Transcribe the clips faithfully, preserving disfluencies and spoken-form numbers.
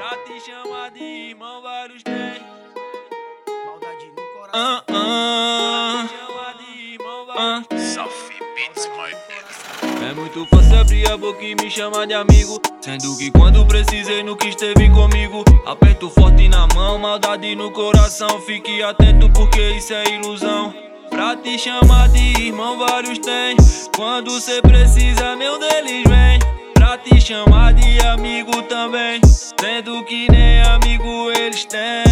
Pra te chamar de irmão, vários tem. Maldade no coração. Ah, ah, pra te chamar de irmão, vários tem. Sophie Beats, my É muito fácil abrir a boca e me chamar de amigo, sendo que quando precisei nunca esteve comigo. Aperto forte na mão, maldade no coração. Fique atento porque isso é ilusão. Pra te chamar de irmão vários tem. Quando cê precisa nenhum deles vem. Pra te chamar de amigo também, sendo que nem amigo eles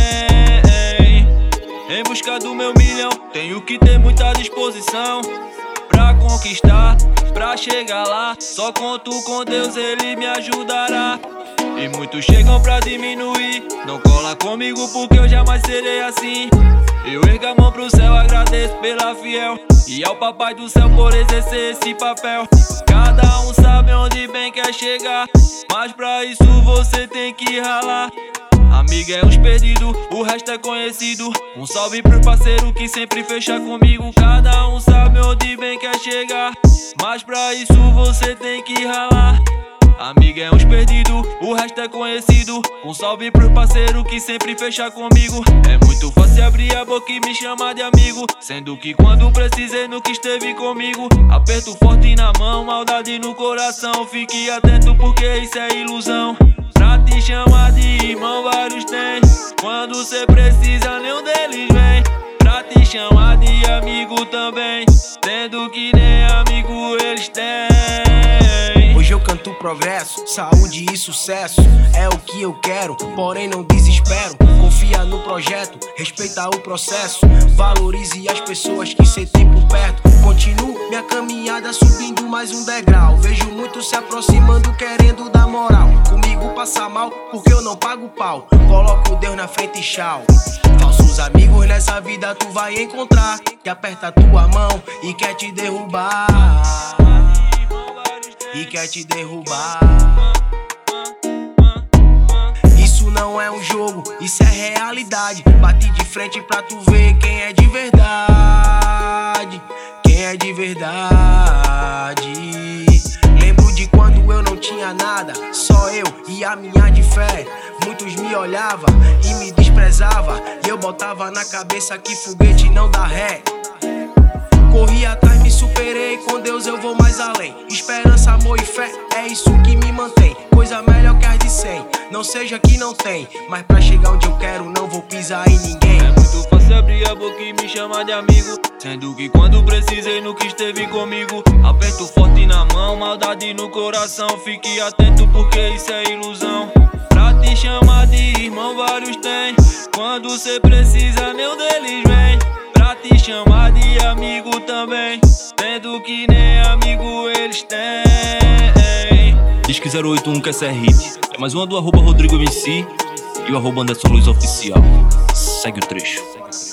têm. Em busca do meu milhão, tenho que ter muita disposição pra conquistar, pra chegar lá. Só conto com Deus, Ele me ajudará. E muitos chegam pra diminuir, não cola comigo porque eu jamais serei assim. Eu ergo a mão pro céu, agradeço pela fiel, e ao papai do céu por exercer esse papel. Cada um sabe onde bem quer chegar, mas pra isso você tem que ralar. Amigo é uns perdidos, o resto é conhecido. Um salve pro parceiro que sempre fecha comigo. Cada um sabe onde bem quer chegar, mas pra isso você tem que ralar. Amigo é uns perdidos, o resto é conhecido. Um salve pro parceiro que sempre fecha comigo. É muito fácil abrir a boca e me chamar de amigo, sendo que quando precisei nunca esteve comigo. Aperto forte na mão, maldade no coração. Fique atento porque isso é ilusão. Pra te chamar de irmão vários tem. Quando cê precisa nenhum deles vem. Pra te chamar de amigo também, sendo que nem amigo eles têm. Hoje eu canto progresso, saúde e sucesso. É o que eu quero, porém não desespero. Confia no projeto, respeita o processo. Valorize as pessoas que cê tem por perto. Continuo minha caminhada subindo mais um degrau. Vejo muitos se aproximando querendo dar moral. Comigo passa mal porque eu não pago pau. Coloco Deus na frente e tchau. Falsos amigos nessa vida tu vai encontrar, que aperta tua mão e quer te derrubar. E quer te derrubar. Isso não é um jogo, isso é realidade. Bate de frente pra tu ver quem é de verdade. Quem é de verdade. Lembro de quando eu não tinha nada, só eu e a minha de fé. Muitos me olhavam e me desprezavam, e eu botava na cabeça que foguete não dá ré. Corri atrás, me superei, com Deus eu vou mais além. Esperança, amor e fé, é isso que me mantém. Coisa melhor que as de cem, não seja que não tem. Mas pra chegar onde eu quero não vou pisar em ninguém. É muito fácil abrir a boca e me chamar de amigo, sendo que quando precisei nunca esteve comigo. Aperto forte na mão, maldade no coração. Fique atento porque isso é ilusão. Pra te chamar de irmão vários tem. Quando cê precisa nenhum deles vem. Pra te chamar de amigo também, sendo que nem amigo eles têm. Diz que zero oito um quer ser hit. É mais uma do arroba Rodrigo M C e o arroba Anderson Luiz Oficial. Segue o trecho.